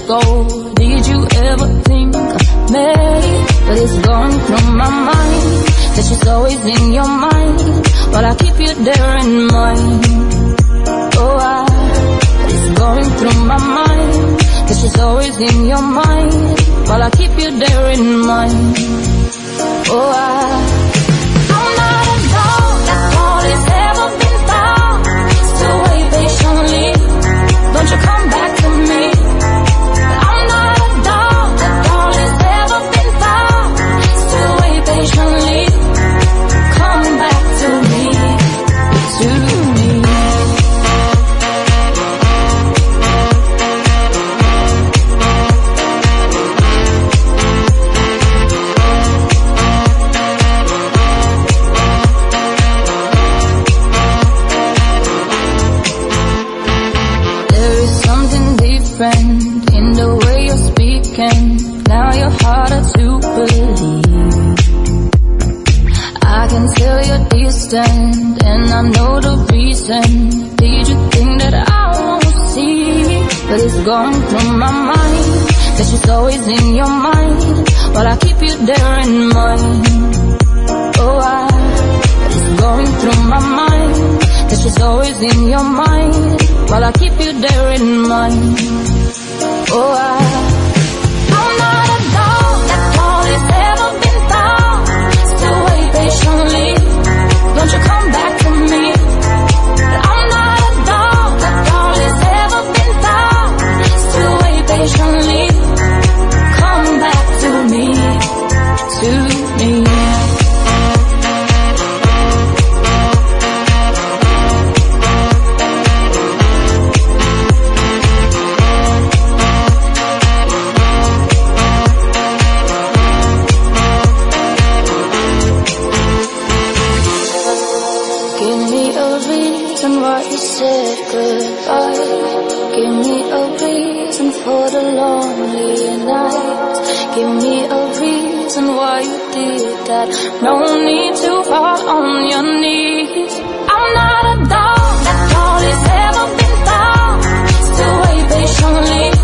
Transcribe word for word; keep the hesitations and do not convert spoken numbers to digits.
go. Did you ever think of me? But it's going through my mind that she's always in your mind, but I keep you there in mind. Oh, I, but it's going through my mind that she's always in your mind, but I keep you there in mind. Oh, I, I'm not a dog, that's all it's ever been thought. Still wait patiently, don't you come back to me. I'm not a dog, that's all it's ever been thought. Still wait patiently, come back to me, to me. In the way you're speaking, now you're harder to believe. I can tell you're distant, and I know the reason. Did you think that I won't see? But it's going through my mind that she's always in your mind, but I keep you there in mind. Oh, I, it's going through my mind that she's always in your mind, but I keep you there in mind. Oh, I, I'm not a dog, that's all it's ever been thought. Still wait patiently, don't you come back to me. I'm not a dog, that's all it's ever been thought. Still wait patiently, come back to me, to me. Said goodbye. Give me a reason for the lonely nights. Give me a reason why you did that. No need to fall on your knees. I'm not a dog, that's all it's ever been thought. Still wait patiently,